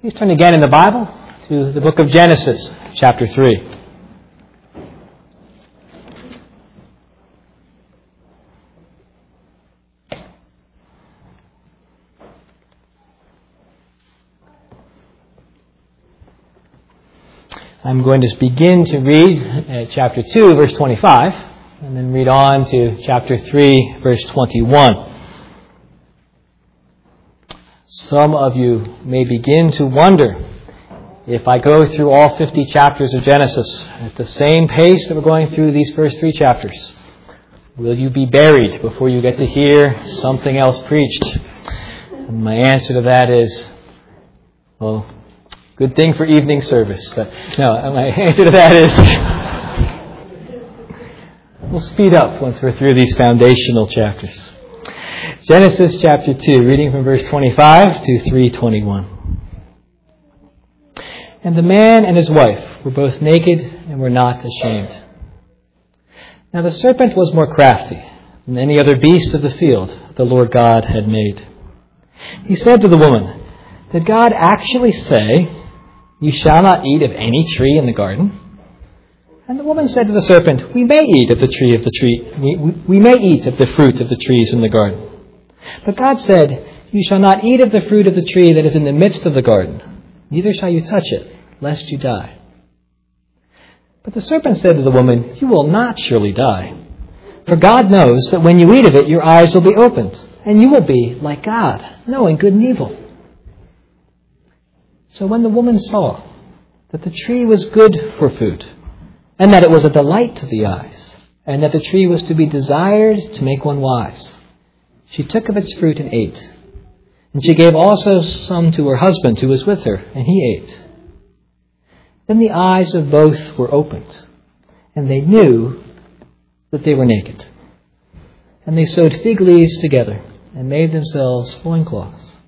Please turn again in the Bible to the book of Genesis, chapter 3. I'm going to begin to read chapter 2, verse 25, and then read on to chapter 3, verse 21. Some of you may begin to wonder if I go through all 50 chapters of Genesis at the same pace that we're going through these first 3 chapters. Will you be buried before you get to hear something else preached? And my answer to that is, well, good thing for evening service. But no, my answer to that is we'll speed up once we're through these foundational chapters. Genesis chapter 2, reading from verse 25 to 3:21. And the man and his wife were both naked and were not ashamed. Now the serpent was more crafty than any other beast of the field the Lord God had made. He said to the woman, "Did God actually say, 'You shall not eat of any tree in the garden'?" And the woman said to the serpent, "We may eat of the we may eat of the fruit of the trees in the garden. But God said, 'You shall not eat of the fruit of the tree that is in the midst of the garden, neither shall you touch it, lest you die.' But the serpent said to the woman, 'You will not surely die. For God knows that when you eat of it, your eyes will be opened, and you will be like God, knowing good and evil.' So when the woman saw that the tree was good for food, and that it was a delight to the eyes, and that the tree was to be desired to make one wise, she took of its fruit and ate. And she gave also some to her husband who was with her, and he ate. Then the eyes of both were opened, and they knew that they were naked. And they sewed fig leaves together, and made themselves loincloths.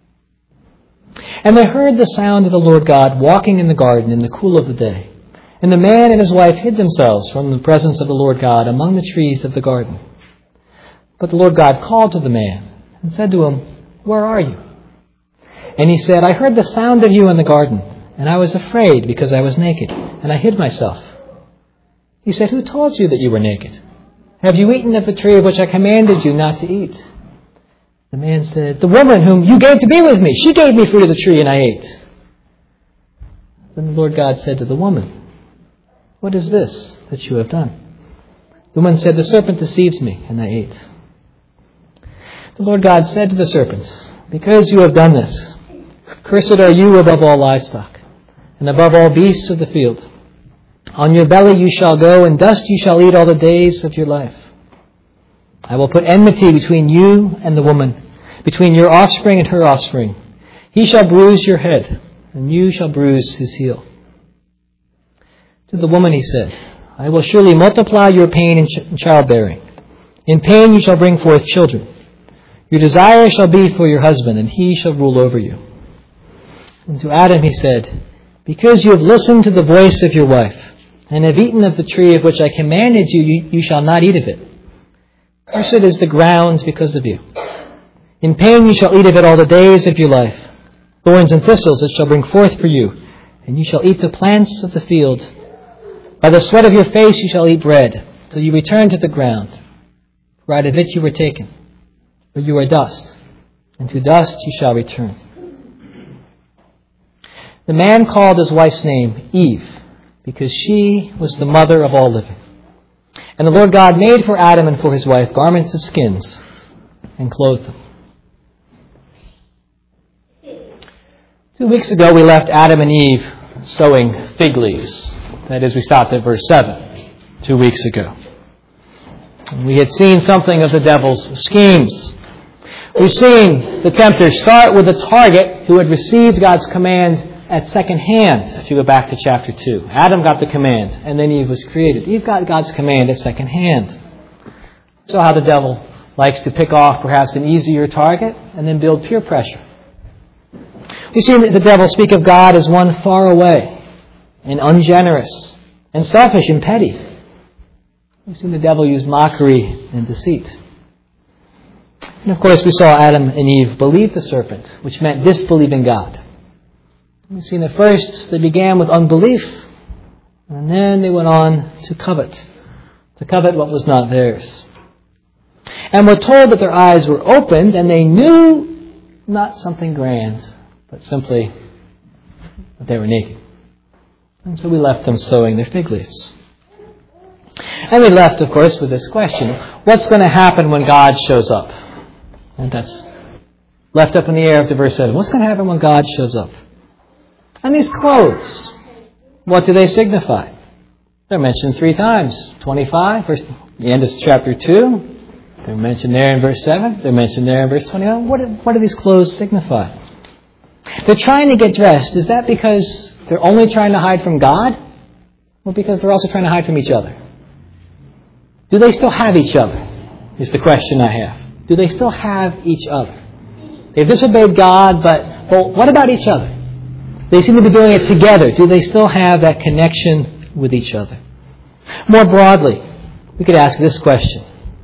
And they heard the sound of the Lord God walking in the garden in the cool of the day. And the man and his wife hid themselves from the presence of the Lord God among the trees of the garden. But the Lord God called to the man and said to him, 'Where are you?' And he said, 'I heard the sound of you in the garden, and I was afraid because I was naked, and I hid myself.' He said, 'Who told you that you were naked? Have you eaten of the tree of which I commanded you not to eat?' The man said, 'The woman whom you gave to be with me, she gave me fruit of the tree, and I ate.' Then the Lord God said to the woman, 'What is this that you have done?' The woman said, 'The serpent deceived me, and I ate.' The Lord God said to the serpent, 'Because you have done this, cursed are you above all livestock, and above all beasts of the field. On your belly you shall go, and dust you shall eat all the days of your life. I will put enmity between you and the woman, between your offspring and her offspring. He shall bruise your head, and you shall bruise his heel.' To the woman he said, 'I will surely multiply your pain in childbearing. In pain you shall bring forth children. Your desire shall be for your husband, and he shall rule over you.' And to Adam he said, 'Because you have listened to the voice of your wife, and have eaten of the tree of which I commanded you, you shall not eat of it. Cursed is the ground because of you. In pain you shall eat of it all the days of your life. Thorns and thistles it shall bring forth for you, and you shall eat the plants of the field. By the sweat of your face you shall eat bread, till you return to the ground. For out of it you were taken. For you are dust, and to dust you shall return.' The man called his wife's name Eve, because she was the mother of all living. And the Lord God made for Adam and for his wife garments of skins, and clothed them." 2 weeks ago we left Adam and Eve sewing fig leaves. That is, we stopped at verse 7 2 weeks ago. We had seen something of the devil's schemes. We've seen the tempter start with the target who had received God's command at second hand. If you go back to chapter 2, Adam got the command, and then Eve was created. Eve got God's command at second hand. So how the devil likes to pick off perhaps an easier target and then build peer pressure. We've seen the devil speak of God as one far away and ungenerous and selfish and petty. We've seen the devil use mockery and deceit. And of course we saw Adam and Eve believe the serpent, which meant disbelieving God. We've seen that first they began with unbelief, and then they went on to covet what was not theirs. And we're told that their eyes were opened, and they knew not something grand, but simply that they were naked. And so we left them sewing their fig leaves. And we left, of course, with this question: what's going to happen when God shows up? And that's left up in the air after verse 7. What's going to happen when God shows up? And these clothes, what do they signify? They're mentioned 3 times. 25, the end of chapter 2. They're mentioned there in verse 7. They're mentioned there in verse 21. What do these clothes signify? They're trying to get dressed. Is that because they're only trying to hide from God? Or because they're also trying to hide from each other? Do they still have each other? Is the question I have. Do they still have each other? They've disobeyed God, but what about each other? They seem to be doing it together. Do they still have that connection with each other? More broadly, we could ask this question: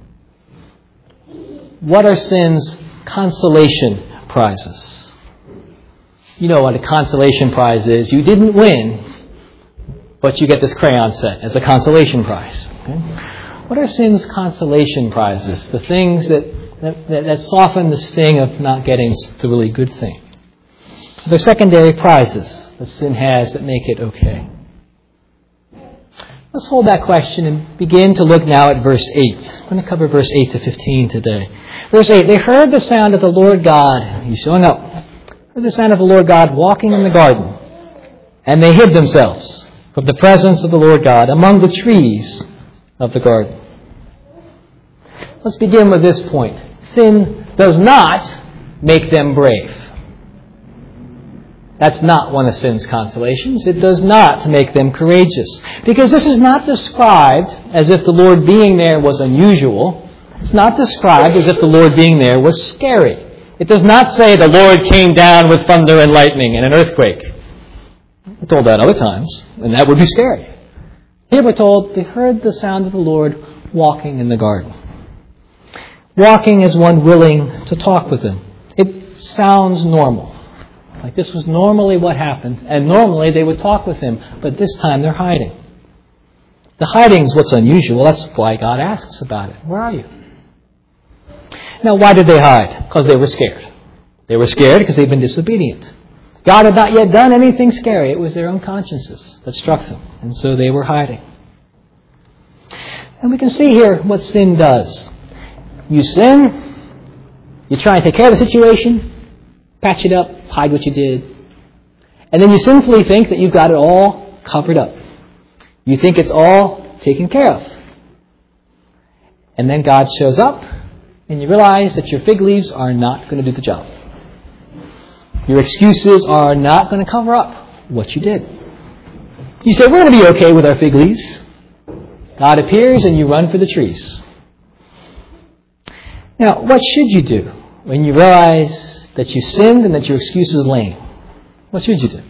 what are sin's consolation prizes? You know what a consolation prize is. You didn't win, but you get this crayon set as a consolation prize. Okay? What are sin's consolation prizes? The things that soften the sting of not getting the really good thing. They're secondary prizes that sin has that make it okay. Let's hold that question and begin to look now at verse 8. I'm going to cover verse 8 to 15 today. Verse 8, they heard the sound of the Lord God. He's showing up. Heard the sound of the Lord God walking in the garden. And they hid themselves from the presence of the Lord God among the trees of the garden. Let's begin with this point. Sin does not make them brave. That's not one of sin's consolations. It does not make them courageous. Because this is not described as if the Lord being there was unusual. It's not described as if the Lord being there was scary. It does not say the Lord came down with thunder and lightning and an earthquake. We're told that other times, and that would be scary. Here we're told they heard the sound of the Lord walking in the garden. Walking as one willing to talk with him. It sounds normal. Like this was normally what happened, and normally they would talk with him, but this time they're hiding. The hiding is what's unusual. That's why God asks about it. Where are you? Now, why did they hide? Because they were scared. They were scared because they'd been disobedient. God had not yet done anything scary. It was their own consciences that struck them, and so they were hiding. And we can see here what sin does. You sin, you try and take care of the situation, patch it up, hide what you did, and then you sinfully think that you've got it all covered up. You think it's all taken care of. And then God shows up, and you realize that your fig leaves are not going to do the job. Your excuses are not going to cover up what you did. You say, we're going to be okay with our fig leaves. God appears, and you run for the trees. Now, what should you do when you realize that you sinned and that your excuse is lame? What should you do?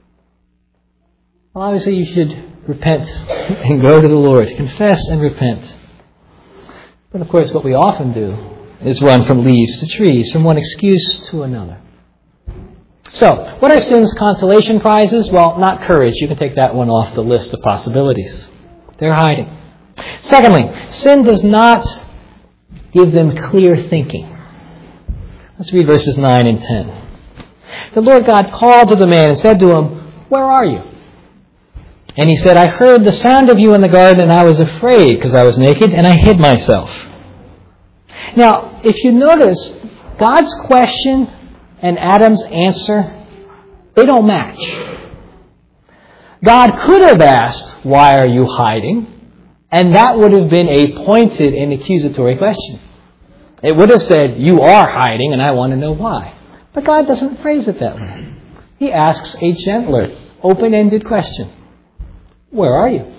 Well, obviously you should repent and go to the Lord. Confess and repent. But of course what we often do is run from leaves to trees, from one excuse to another. So, what are sin's consolation prizes? Well, not courage. You can take that one off the list of possibilities. They're hiding. Secondly, sin does not give them clear thinking. Let's read verses 9 and 10. The Lord God called to the man and said to him, where are you? And he said, I heard the sound of you in the garden, and I was afraid because I was naked, and I hid myself. Now, if you notice, God's question and Adam's answer, they don't match. God could have asked, why are you hiding? And that would have been a pointed and accusatory question. It would have said, you are hiding, and I want to know why. But God doesn't phrase it that way. He asks a gentler, open-ended question. Where are you?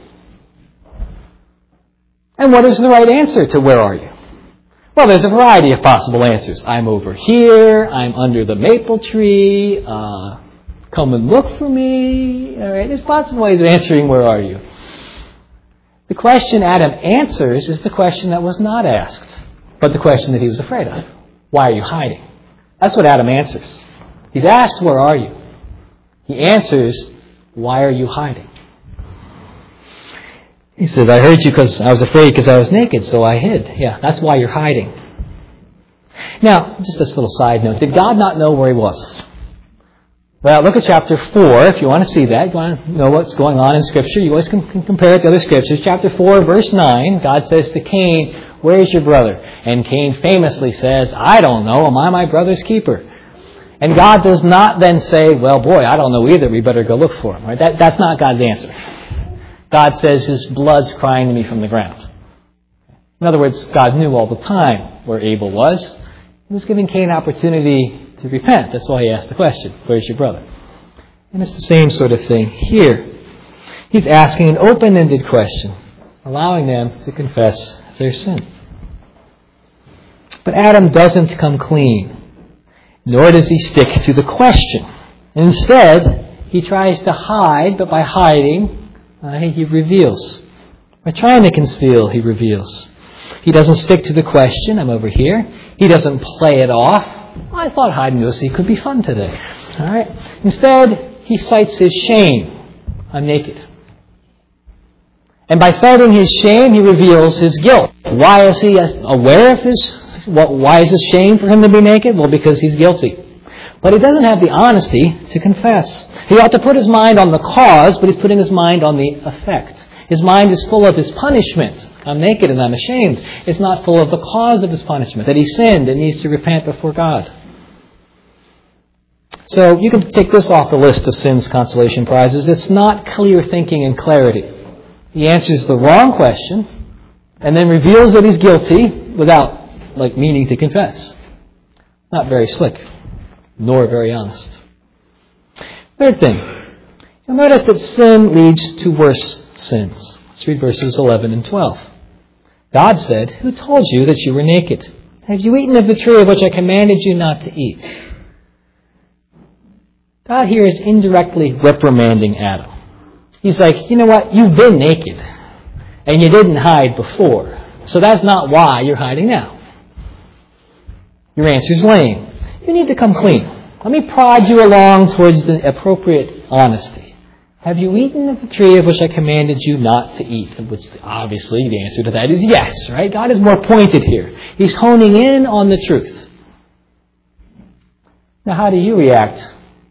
And what is the right answer to where are you? Well, there's a variety of possible answers. I'm over here. I'm under the maple tree. Come and look for me. All right, there's possible ways of answering where are you. The question Adam answers is the question that was not asked, but the question that he was afraid of. Why are you hiding? That's what Adam answers. He's asked, where are you? He answers, why are you hiding? He says, I heard you because I was afraid because I was naked, so I hid. Yeah, that's why you're hiding. Now, just this little side note. Did God not know where he was? Well, look at chapter 4 if you want to see that. If you want to know what's going on in Scripture, you always can compare it to other Scriptures. Chapter 4, verse 9, God says to Cain, where is your brother? And Cain famously says, I don't know. Am I my brother's keeper? And God does not then say, well, boy, I don't know either. We better go look for him. Right? That's not God's answer. God says, his blood's crying to me from the ground. In other words, God knew all the time where Abel was. He was giving Cain an opportunity to repent. That's why he asked the question, where's your brother? And it's the same sort of thing here. He's asking an open-ended question, allowing them to confess their sin. But Adam doesn't come clean, nor does he stick to the question. Instead, he tries to hide, but by hiding, he reveals. By trying to conceal, he reveals. He doesn't stick to the question, I'm over here. He doesn't play it off. I thought hide and go seek could be fun today. All right. Instead, he cites his shame. I'm naked. And by citing his shame, he reveals his guilt. Why is he aware of why is this shame for him to be naked? Well, because he's guilty. But he doesn't have the honesty to confess. He ought to put his mind on the cause, but he's putting his mind on the effect. His mind is full of his punishment. I'm naked and I'm ashamed. It's not full of the cause of his punishment, that he sinned and needs to repent before God. So you can take this off the list of sin's consolation prizes. It's not clear thinking and clarity. He answers the wrong question and then reveals that he's guilty without meaning to confess. Not very slick, nor very honest. Third thing, you'll notice that sin leads to worse sins. Let's read verses 11 and 12. God said, who told you that you were naked? Have you eaten of the tree of which I commanded you not to eat? God here is indirectly reprimanding Adam. He's like, you know what? You've been naked. And you didn't hide before. So that's not why you're hiding now. Your answer's lame. You need to come clean. Let me prod you along towards the appropriate honesty. Have you eaten of the tree of which I commanded you not to eat? Which obviously the answer to that is yes, right? God is more pointed here. He's honing in on the truth. Now, how do you react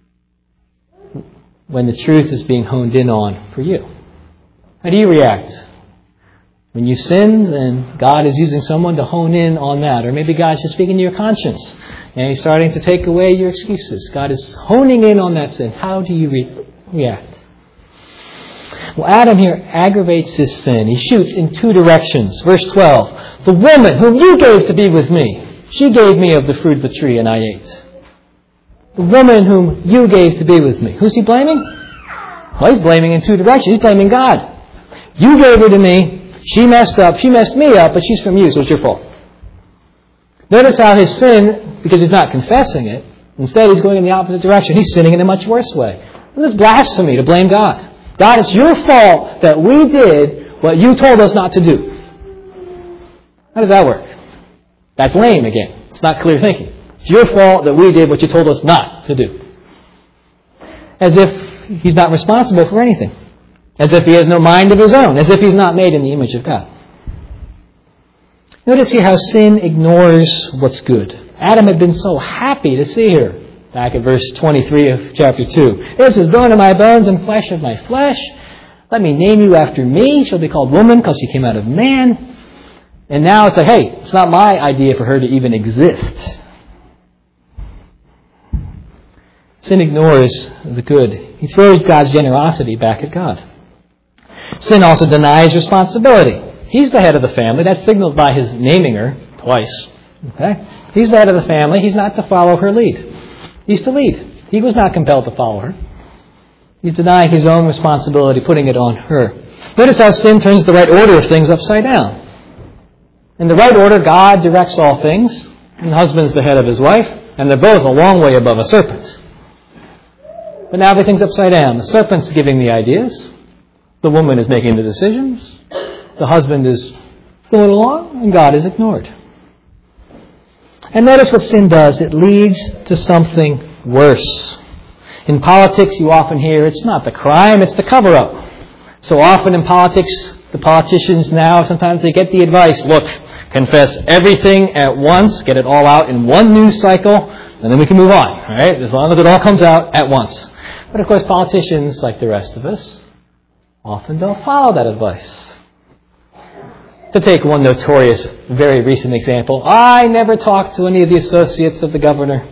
when the truth is being honed in on for you? How do you react when you sinned and God is using someone to hone in on that? Or maybe God's just speaking to your conscience and He's starting to take away your excuses. God is honing in on that sin. How do you react? Well, Adam here aggravates his sin. He shoots in two directions. Verse 12, the woman whom you gave to be with me, she gave me of the fruit of the tree and I ate. The woman whom you gave to be with me. Who's he blaming? Well, he's blaming in two directions. He's blaming God. You gave her to me. She messed up. She messed me up, but she's from you, so it's your fault. Notice how his sin, because he's not confessing it, instead he's going in the opposite direction. He's sinning in a much worse way. It's blasphemy to blame God. God, it's your fault that we did what you told us not to do. How does that work? That's lame again. It's not clear thinking. It's your fault that we did what you told us not to do. As if he's not responsible for anything. As if he has no mind of his own. As if he's not made in the image of God. Notice here how sin ignores what's good. Adam had been so happy to see her. Back at verse 23 of chapter 2. This is bone of my bones and flesh of my flesh. Let me name you after me. She'll be called woman because she came out of man. And now it's like, hey, it's not my idea for her to even exist. Sin ignores the good. He throws God's generosity back at God. Sin also denies responsibility. He's the head of the family. That's signaled by his naming her twice. Okay? He's the head of the family. He's not to follow her lead. He's to lead. He was not compelled to follow her. He's denying his own responsibility, putting it on her. Notice how sin turns the right order of things upside down. In the right order, God directs all things, and the husband's the head of his wife, and they're both a long way above a serpent. But now everything's upside down. The serpent's giving the ideas. The woman is making the decisions. The husband is going along, and God is ignored. And notice what sin does. It leads to something worse. In politics, you often hear it's not the crime, it's the cover-up. So often in politics, the politicians now, sometimes they get the advice, look, confess everything at once, get it all out in one news cycle, and then we can move on, right? As long as it all comes out at once. But of course, politicians, like the rest of us, often don't follow that advice. To take one notorious, very recent example, I never talked to any of the associates of the governor.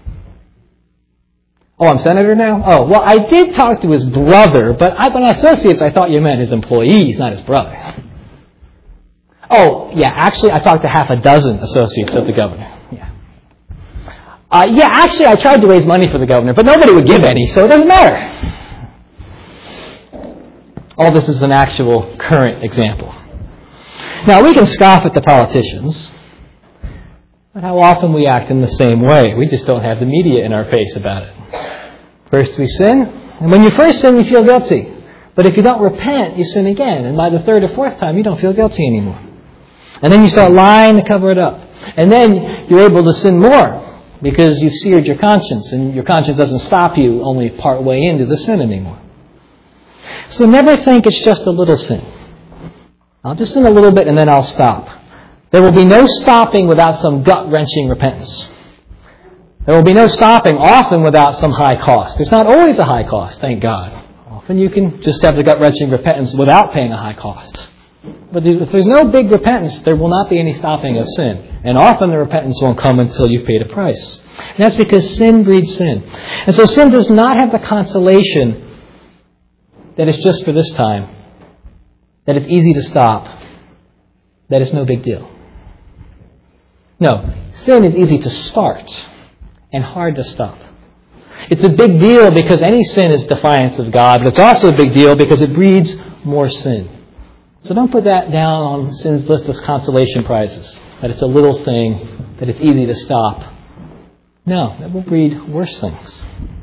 Oh, I'm senator now? Oh, well, I did talk to his brother, but when associates, I thought you meant his employees, not his brother. Oh, yeah, actually, I talked to half a dozen associates of the governor. Actually, I tried to raise money for the governor, but nobody would give any, so it doesn't matter. All this is an actual current example. Now, we can scoff at the politicians, but how often we act in the same way. We just don't have the media in our face about it. First we sin, and when you first sin, you feel guilty. But if you don't repent, you sin again, and by the third or fourth time, you don't feel guilty anymore. And then you start lying to cover it up. And then you're able to sin more because you've seared your conscience, and your conscience doesn't stop you only part way into the sin anymore. So never think it's just a little sin. I'll just sin a little bit and then I'll stop. There will be no stopping without some gut-wrenching repentance. There will be no stopping often without some high cost. There's not always a high cost, thank God. Often you can just have the gut-wrenching repentance without paying a high cost. But if there's no big repentance, there will not be any stopping of sin. And often the repentance won't come until you've paid a price. And that's because sin breeds sin. And so sin does not have the consolation that it's just for this time, that it's easy to stop, that it's no big deal. No, sin is easy to start and hard to stop. It's a big deal because any sin is defiance of God, but it's also a big deal because it breeds more sin. So don't put that down on sin's list of consolation prizes, that it's a little thing, that it's easy to stop. No, that will breed worse things.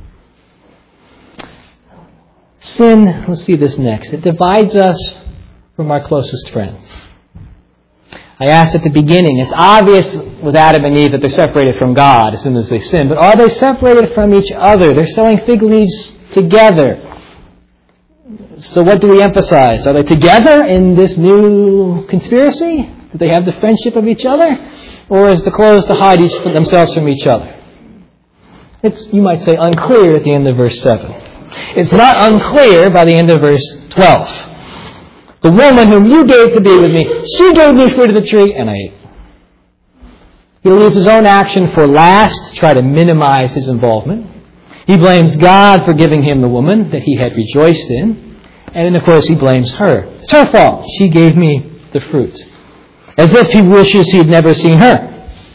Sin, let's see this next, it divides us from our closest friends. I asked at the beginning, it's obvious with Adam and Eve that they're separated from God as soon as they sin, but are they separated from each other? They're sewing fig leaves together. So what do we emphasize? Are they together in this new conspiracy? Do they have the friendship of each other? Or is the clothes to hide themselves from each other? It's, you might say, unclear at the end of verse 7. It's not unclear by the end of verse 12. The woman whom you gave to be with me, she gave me fruit of the tree, and I ate. He leaves his own action for last to try to minimize his involvement. He blames God for giving him the woman that he had rejoiced in. And then, of course, he blames her. It's her fault. She gave me the fruit. As if he wishes he'd never seen her.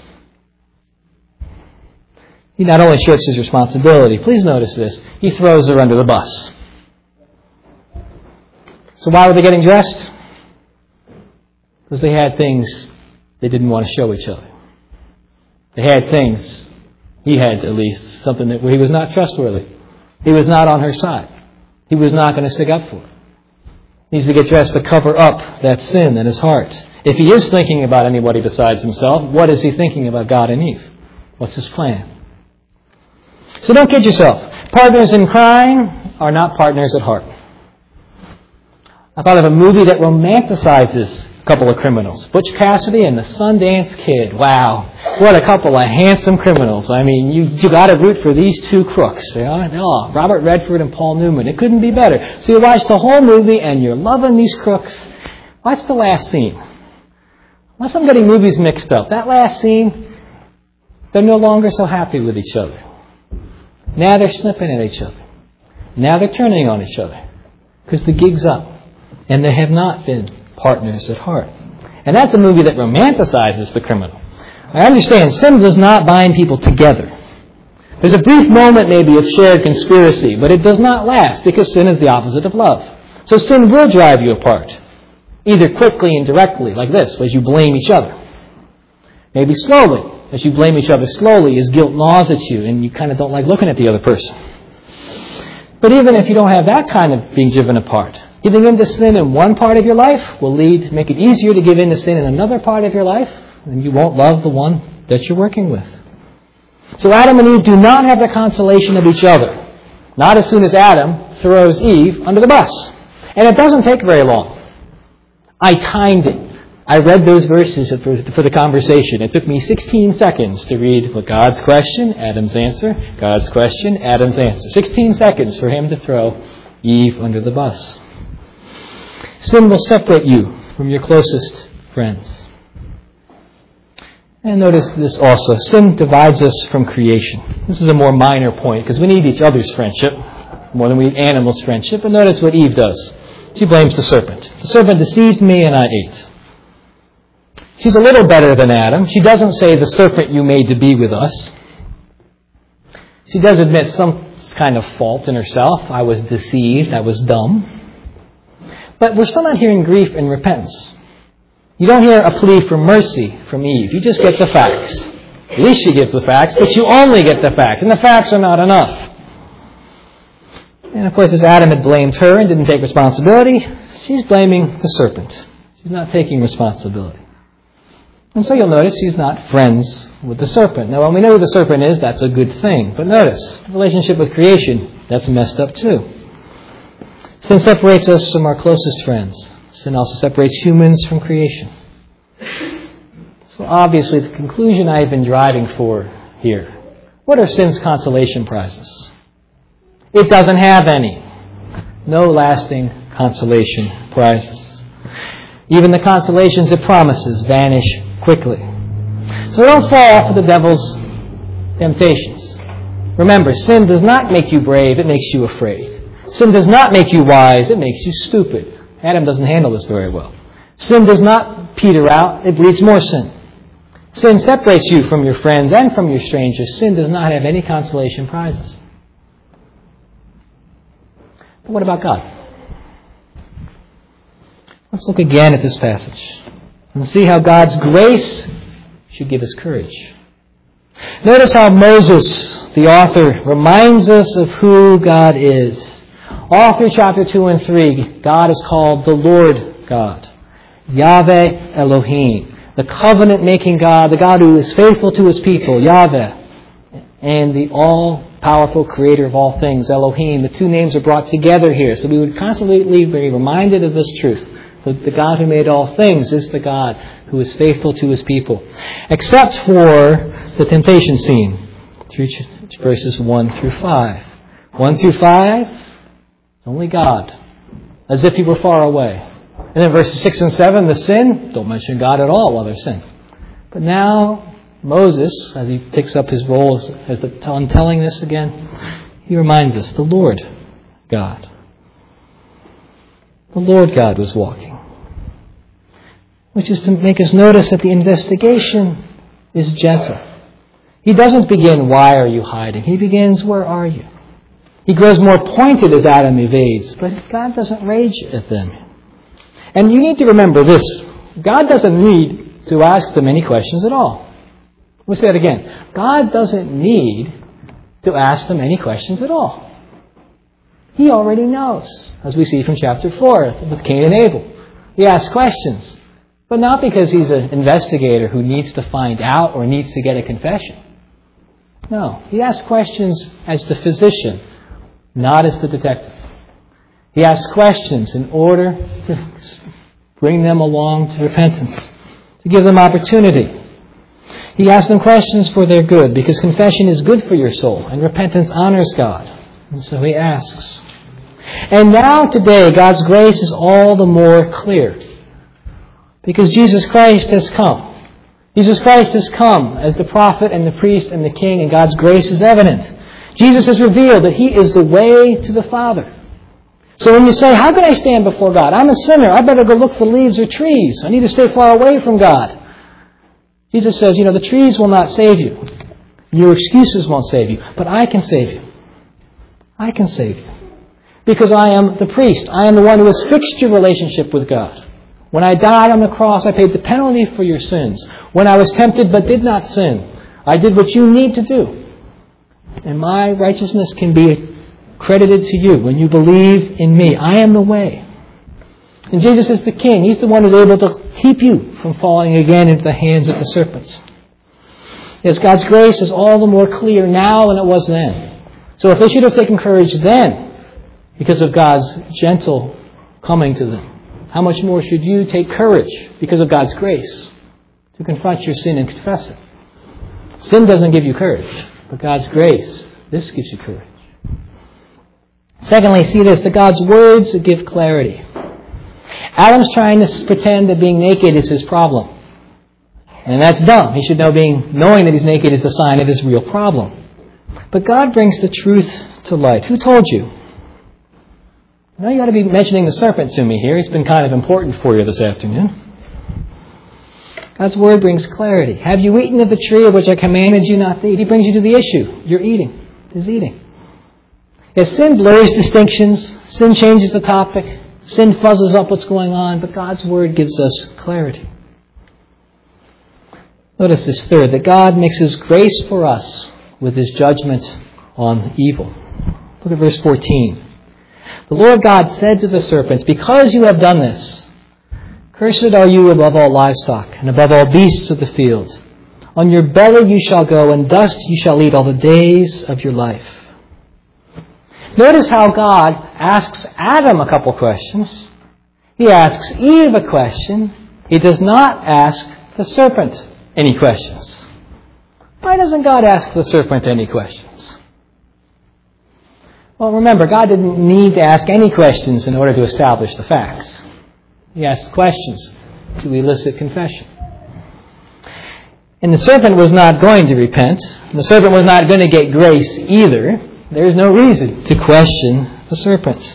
He not only shirks his responsibility, please notice this, he throws her under the bus. So why were they getting dressed? Because they had things they didn't want to show each other. They had things, he had at least, something that where he was not trustworthy. He was not on her side. He was not going to stick up for her. He needs to get dressed to cover up that sin in his heart. If he is thinking about anybody besides himself, what is he thinking about God and Eve? What's his plan? So don't kid yourself. Partners in crime are not partners at heart. I thought of a movie that romanticizes a couple of criminals. Butch Cassidy and the Sundance Kid. Wow. What a couple of handsome criminals. I mean, you got to root for these two crooks. You know? Oh, Robert Redford and Paul Newman. It couldn't be better. So you watch the whole movie and you're loving these crooks. Watch the last scene. Unless I'm getting movies mixed up. That last scene, they're no longer so happy with each other. Now they're snipping at each other. Now they're turning on each other. Because the gig's up. And they have not been partners at heart. And that's a movie that romanticizes the criminal. I understand, sin does not bind people together. There's a brief moment maybe of shared conspiracy, but it does not last because sin is the opposite of love. So sin will drive you apart. Either quickly and directly, like this, as you blame each other. Maybe slowly, as you blame each other slowly, as guilt gnaws at you and you kind of don't like looking at the other person. But even if you don't have that kind of being driven apart, giving in to sin in one part of your life will make it easier to give in to sin in another part of your life, and you won't love the one that you're working with. So Adam and Eve do not have the consolation of each other. Not as soon as Adam throws Eve under the bus. And it doesn't take very long. I timed it. I read those verses for the conversation. It took me 16 seconds to read God's question, Adam's answer, God's question, Adam's answer. 16 seconds for him to throw Eve under the bus. Sin will separate you from your closest friends. And notice this also. Sin divides us from creation. This is a more minor point because we need each other's friendship more than we need animals' friendship. But notice what Eve does. She blames the serpent. The serpent deceived me and I ate. She's a little better than Adam. She doesn't say, the serpent you made to be with us. She does admit some kind of fault in herself. I was deceived. I was dumb. But we're still not hearing grief and repentance. You don't hear a plea for mercy from Eve. You just get the facts. At least she gives the facts, but you only get the facts. And the facts are not enough. And of course, as Adam had blamed her and didn't take responsibility, she's blaming the serpent. She's not taking responsibility. And so you'll notice she's not friends with the serpent. Now, when we know who the serpent is, that's a good thing. But notice, the relationship with creation, that's messed up too. Sin separates us from our closest friends. Sin also separates humans from creation. So obviously, the conclusion I've been driving for here. What are sin's consolation prizes? It doesn't have any. No lasting consolation prizes. Even the consolations it promises vanish quickly. So don't fall for the devil's temptations. Remember, sin does not make you brave, it makes you afraid. Sin does not make you wise, it makes you stupid. Adam doesn't handle this very well. Sin does not peter out, it breeds more sin. Sin separates you from your friends and from your strangers. Sin does not have any consolation prizes. But what about God? Let's look again at this passage and see how God's grace should give us courage. Notice how Moses, the author, reminds us of who God is. All through chapter 2 and 3, God is called the Lord God, Yahweh Elohim, the covenant-making God, the God who is faithful to His people, Yahweh, and the all-powerful creator of all things, Elohim. The two names are brought together here, so we would constantly be reminded of this truth. The God who made all things is the God who is faithful to His people. Except for the temptation scene, verses 1 through 5. 1 through 5, it's only God, as if He were far away. And then verses 6 and 7, the sin, don't mention God at all while they're sin. But now, Moses, as he takes up his role as telling this again, he reminds us, the Lord God. The Lord God was walking. Which is to make us notice that the investigation is gentle. He doesn't begin, why are you hiding? He begins, where are you? He grows more pointed as Adam evades, but God doesn't rage at them. And you need to remember this. God doesn't need to ask them any questions at all. Let's say that again. God doesn't need to ask them any questions at all. He already knows, as we see from chapter 4 with Cain and Abel. He asks questions, but not because he's an investigator who needs to find out or needs to get a confession. No, he asks questions as the physician, not as the detective. He asks questions in order to bring them along to repentance, to give them opportunity. He asks them questions for their good, because confession is good for your soul, and repentance honors God. And so he asks. And now today, God's grace is all the more clear, because Jesus Christ has come. Jesus Christ has come as the prophet and the priest and the king, and God's grace is evident. Jesus has revealed that He is the way to the Father. So when you say, how can I stand before God? I'm a sinner. I better go look for leaves or trees. I need to stay far away from God. Jesus says, the trees will not save you. Your excuses won't save you. But I can save you. I can save you. Because I am the priest. I am the one who has fixed your relationship with God. When I died on the cross, I paid the penalty for your sins. When I was tempted but did not sin, I did what you need to do. And my righteousness can be credited to you when you believe in me. I am the way. And Jesus is the King. He's the one who's able to keep you from falling again into the hands of the serpents. Yes, God's grace is all the more clear now than it was then. So if they should have taken courage then because of God's gentle coming to them, how much more should you take courage because of God's grace to confront your sin and confess it? Sin doesn't give you courage, but God's grace, this gives you courage. Secondly, see this, that God's words give clarity. Adam's trying to pretend that being naked is his problem. And that's dumb. He should know knowing that he's naked is a sign of his real problem. But God brings the truth to light. Who told you? Now you ought to be mentioning the serpent to me here. He's been kind of important for you this afternoon. God's word brings clarity. Have you eaten of the tree of which I commanded you not to eat? He brings you to the issue. You're eating. Is eating. If sin blurs distinctions, sin changes the topic, sin fuzzes up what's going on, but God's word gives us clarity. Notice this third, that God mixes grace for us with his judgment on evil. Look at verse 14. The Lord God said to the serpent, because you have done this, cursed are you above all livestock and above all beasts of the field. On your belly you shall go, and dust you shall eat all the days of your life. Notice how God asks Adam a couple questions. He asks Eve a question. He does not ask the serpent any questions. Why doesn't God ask the serpent any questions? Well, remember, God didn't need to ask any questions in order to establish the facts. He asked questions to elicit confession. And the serpent was not going to repent. The serpent was not going to get grace either. There's no reason to question the serpent.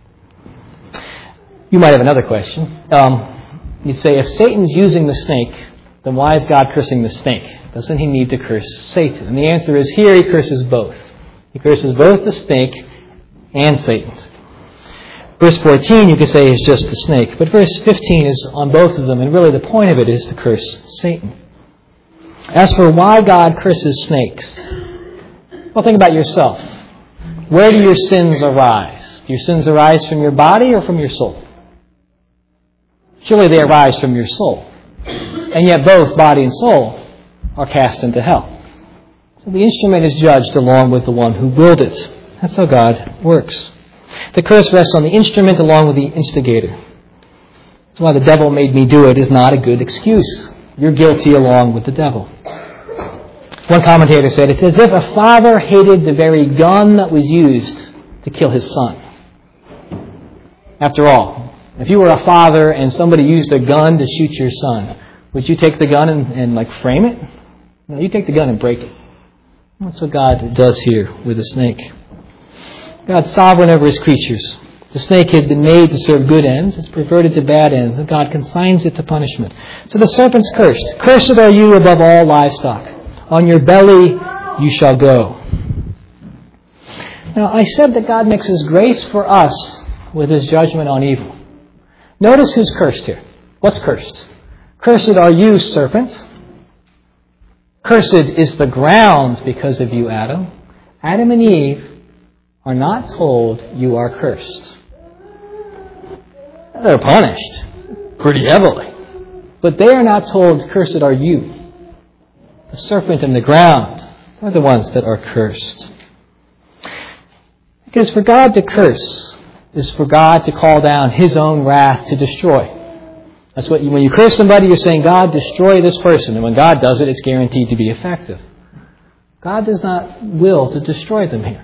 You might have another question. You'd say, if Satan's using the snake, then why is God cursing the snake? Doesn't he need to curse Satan? And the answer is here he curses both. He curses both the snake and Satan. Verse 14 you could say is just the snake, but verse 15 is on both of them, and really the point of it is to curse Satan. As for why God curses snakes, well, think about yourself. Where do your sins arise? Do your sins arise from your body or from your soul? Surely they arise from your soul. And yet both body and soul are cast into hell. So the instrument is judged along with the one who willed it. That's how God works. The curse rests on the instrument along with the instigator. That's why the devil made me do it is not a good excuse. You're guilty along with the devil. One commentator said, it's as if a father hated the very gun that was used to kill his son. After all, if you were a father and somebody used a gun to shoot your son, would you take the gun and frame it? No, you take the gun and break it. That's what God does here with the snake. God's sovereign over his creatures. The snake had been made to serve good ends. It's perverted to bad ends, and God consigns it to punishment. So the serpent's cursed. Cursed are you above all livestock. On your belly you shall go. Now, I said that God mixes grace for us with his judgment on evil. Notice who's cursed here. What's cursed? Cursed are you, serpent. Cursed is the ground because of you, Adam. Adam and Eve are not told you are cursed. They're punished pretty heavily. But they are not told, cursed are you. The serpent and the ground are the ones that are cursed. Because for God to curse is for God to call down his own wrath to destroy. That's what when you curse somebody, you're saying, God, destroy this person. And when God does it, it's guaranteed to be effective. God does not will to destroy them here.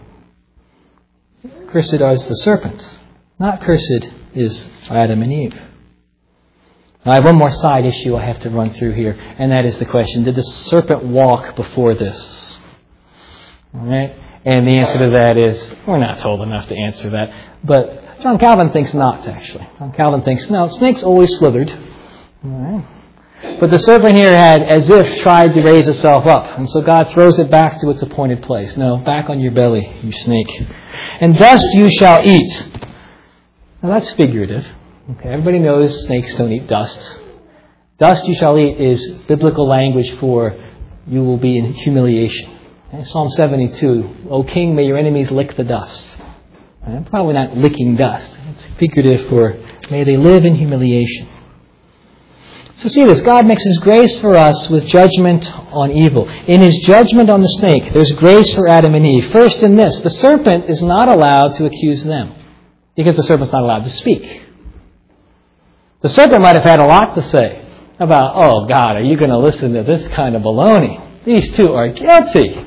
Cursed is the serpent. Not cursed is Adam and Eve. Now, I have one more side issue I have to run through here, and that is the question, did the serpent walk before this? All right? And the answer to that is, we're not told enough to answer that. But John Calvin thinks not, actually. John Calvin thinks, no, snakes always slithered. All right? But the serpent here had, as if, tried to raise itself up. And so God throws it back to its appointed place. No, back on your belly, you snake. And dust you shall eat. Now that's figurative. Okay, everybody knows snakes don't eat dust. Dust you shall eat is biblical language for you will be in humiliation. Okay, Psalm 72, O king, may your enemies lick the dust. Probably not licking dust. It's figurative for may they live in humiliation. So see this, God mixes grace for us with judgment on evil. In his judgment on the snake, there's grace for Adam and Eve. First in this, the serpent is not allowed to accuse them, because the serpent's not allowed to speak. The serpent might have had a lot to say about, oh God, are you going to listen to this kind of baloney? These two are guilty.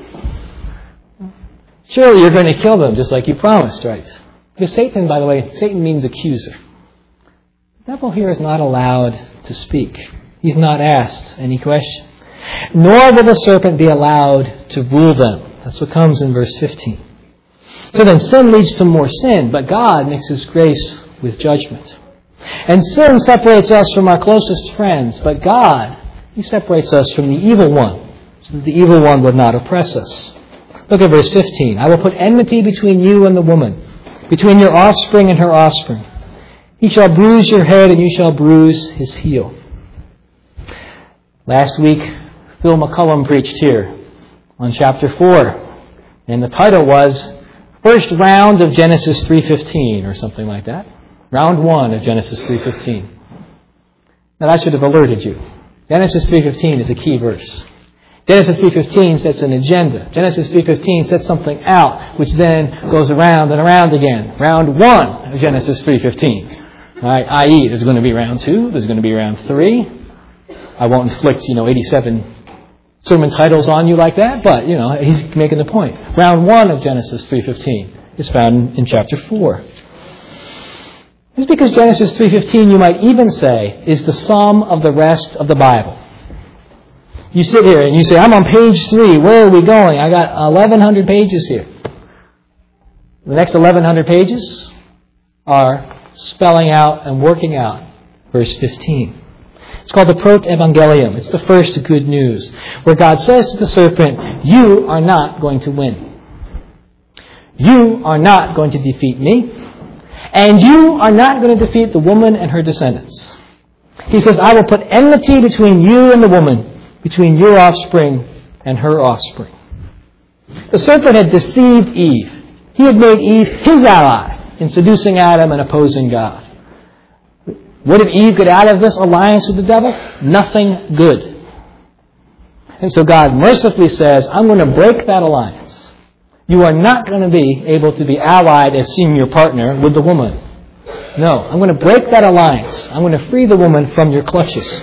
Surely you're going to kill them just like you promised, right? Because Satan, by the way, Satan means accuser. The devil here is not allowed to speak. He's not asked any question. Nor will the serpent be allowed to rule them. That's what comes in verse 15. So then sin leads to more sin, but God mixes grace with judgment. And sin separates us from our closest friends, but God, he separates us from the evil one, so that the evil one would not oppress us. Look at verse 15. I will put enmity between you and the woman, between your offspring and her offspring. He shall bruise your head, and you shall bruise his heel. Last week, Phil McCullum preached here on chapter 4, and the title was First Round of Genesis 3:15, or something like that. Round 1 of Genesis 3:15. Now that should have alerted you. Genesis 3:15 is a key verse. Genesis 3:15 sets an agenda. Genesis 3:15 sets something out, which then goes around and around again. Round 1 of Genesis 3:15. Right? I.e., there's going to be round 2, there's going to be round 3. I won't inflict, 87 sermon titles on you like that, but, he's making the point. Round 1 of Genesis 3:15 is found in chapter 4. This is because Genesis 3:15, you might even say, is the sum of the rest of the Bible. You sit here and you say, I'm on page 3. Where are we going? I got 1,100 pages here. The next 1,100 pages are spelling out and working out verse 15. It's called the Proto-Evangelium. It's the first good news, where God says to the serpent, you are not going to win. You are not going to defeat me. And you are not going to defeat the woman and her descendants. He says, I will put enmity between you and the woman, between your offspring and her offspring. The serpent had deceived Eve. He had made Eve his ally in seducing Adam and opposing God. What did Eve get out of this alliance with the devil? Nothing good. And so God mercifully says, I'm going to break that alliance. You are not going to be able to be allied as senior partner with the woman. No, I'm going to break that alliance. I'm going to free the woman from your clutches.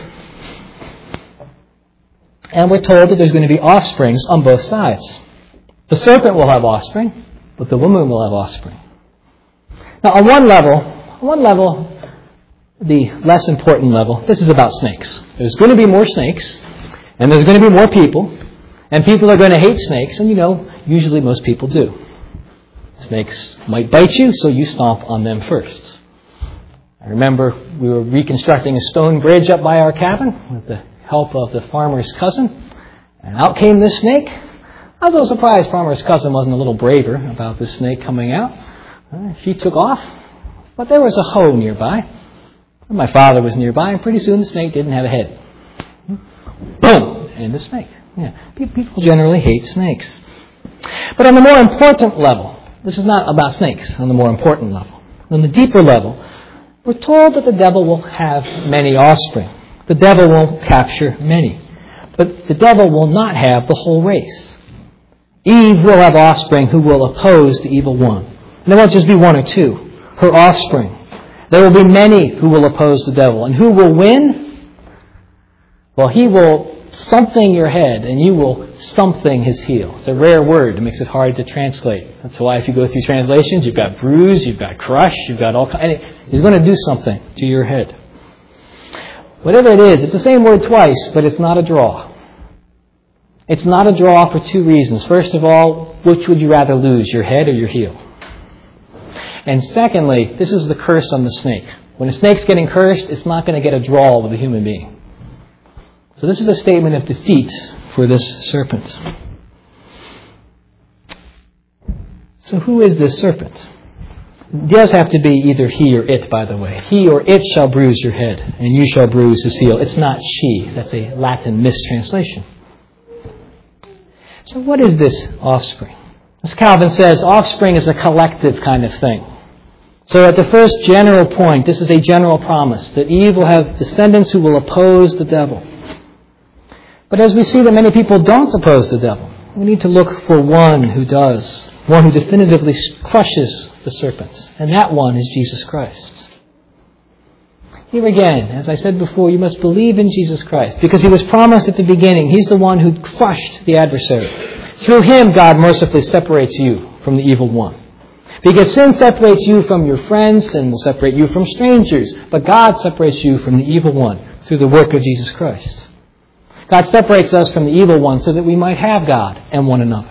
And we're told that there's going to be offsprings on both sides. The serpent will have offspring, but the woman will have offspring. Now, on one level, the less important level, this is about snakes. There's going to be more snakes, and there's going to be more people, and people are going to hate snakes, and usually most people do. Snakes might bite you, so you stomp on them first. I remember we were reconstructing a stone bridge up by our cabin with the help of the farmer's cousin, and out came this snake. I was a little surprised farmer's cousin wasn't a little braver about this snake coming out. She took off, but there was a hoe nearby. My father was nearby, and pretty soon the snake didn't have a head. Boom! And the snake. Yeah. People generally hate snakes. But on the more important level, this is not about snakes, on the more important level. On the deeper level, we're told that the devil will have many offspring. The devil will capture many. But the devil will not have the whole race. Eve will have offspring who will oppose the evil one. And there won't just be one or two. Her offspring. There will be many who will oppose the devil. And who will win? Well, he will something your head, and you will something his heel. It's a rare word. It makes it hard to translate. That's why if you go through translations, you've got bruise, you've got crush, you've got all kinds. He's going to do something to your head. Whatever it is, it's the same word twice, but it's not a draw. It's not a draw for two reasons. First of all, which would you rather lose, your head or your heel? And secondly, this is the curse on the snake. When a snake's getting cursed, it's not going to get a draw with a human being. So this is a statement of defeat for this serpent. So who is this serpent? It does have to be either he or it, by the way. He or it shall bruise your head, and you shall bruise his heel. It's not she. That's a Latin mistranslation. So what is this offspring? As Calvin says, offspring is a collective kind of thing. So at the first general point, this is a general promise, that Eve will have descendants who will oppose the devil. But as we see that many people don't oppose the devil, we need to look for one who does, one who definitively crushes the serpent. And that one is Jesus Christ. Here again, as I said before, you must believe in Jesus Christ, because He was promised at the beginning. He's the one who crushed the adversary. Through Him, God mercifully separates you from the evil one. Because sin separates you from your friends, sin will separate you from strangers, but God separates you from the evil one through the work of Jesus Christ. God separates us from the evil one so that we might have God and one another.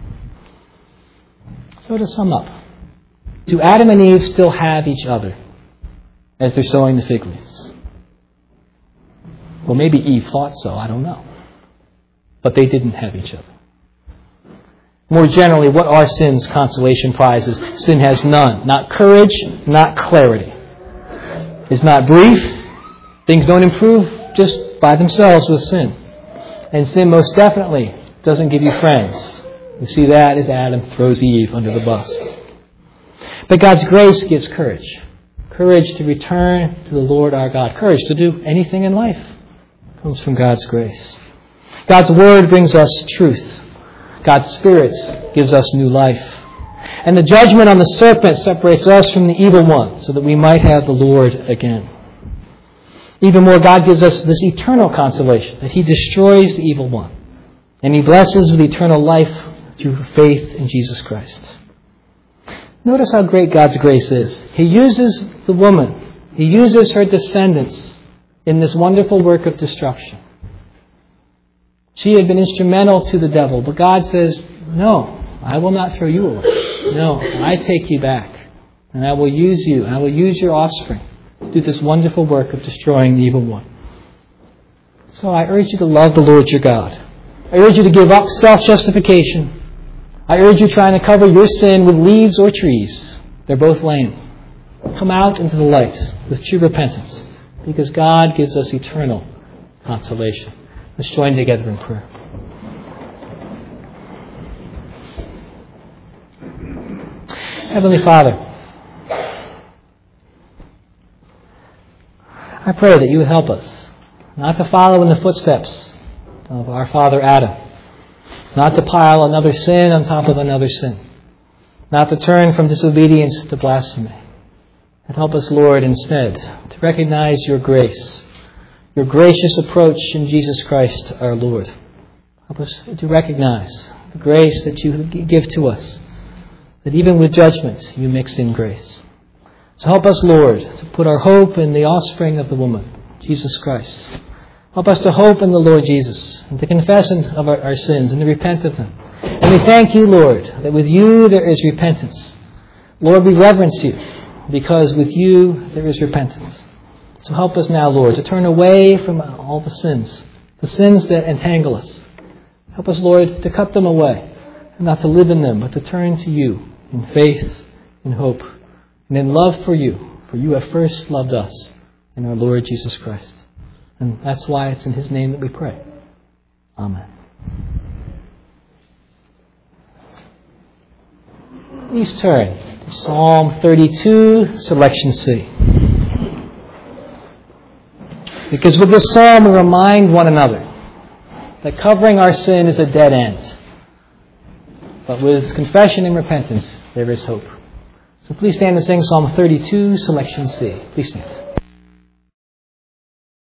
So to sum up, do Adam and Eve still have each other as they're sowing the fig leaves? Well, maybe Eve thought so, I don't know. But they didn't have each other. More generally, what are sin's consolation prizes? Sin has none. Not courage, not clarity. It's not brief. Things don't improve just by themselves with sin. And sin most definitely doesn't give you friends. You see that as Adam throws Eve under the bus. But God's grace gives courage. Courage to return to the Lord our God. Courage to do anything in life comes from God's grace. God's Word brings us truth. God's Spirit gives us new life. And the judgment on the serpent separates us from the evil one so that we might have the Lord again. Even more, God gives us this eternal consolation that He destroys the evil one. And He blesses with eternal life through faith in Jesus Christ. Notice how great God's grace is. He uses the woman. He uses her descendants in this wonderful work of destruction. She had been instrumental to the devil, but God says, no, I will not throw you away. No, I take you back, and I will use you, and I will use your offspring to do this wonderful work of destroying the evil one. So I urge you to love the Lord your God. I urge you to give up self-justification. I urge you trying to cover your sin with leaves or trees. They're both lame. Come out into the light with true repentance, because God gives us eternal consolation. Let's join together in prayer. Heavenly Father, I pray that you would help us not to follow in the footsteps of our father Adam, not to pile another sin on top of another sin, not to turn from disobedience to blasphemy. And help us, Lord, instead to recognize your grace, your gracious approach in Jesus Christ our Lord. Help us to recognize the grace that you give to us, that even with judgment you mix in grace. So help us, Lord, to put our hope in the offspring of the woman, Jesus Christ. Help us to hope in the Lord Jesus and to confess of our sins and to repent of them. And we thank you, Lord, that with you there is repentance. Lord, we reverence you because with you there is repentance. So help us now, Lord, to turn away from all the sins that entangle us. Help us, Lord, to cut them away and not to live in them, but to turn to you in faith, in hope, and in love for you have first loved us in our Lord Jesus Christ. And that's why it's in His name that we pray. Amen. Please turn to Psalm 32, selection C. Because with this psalm we remind one another that covering our sin is a dead end. But with confession and repentance, there is hope. So please stand and sing Psalm 32, selection C. Please stand.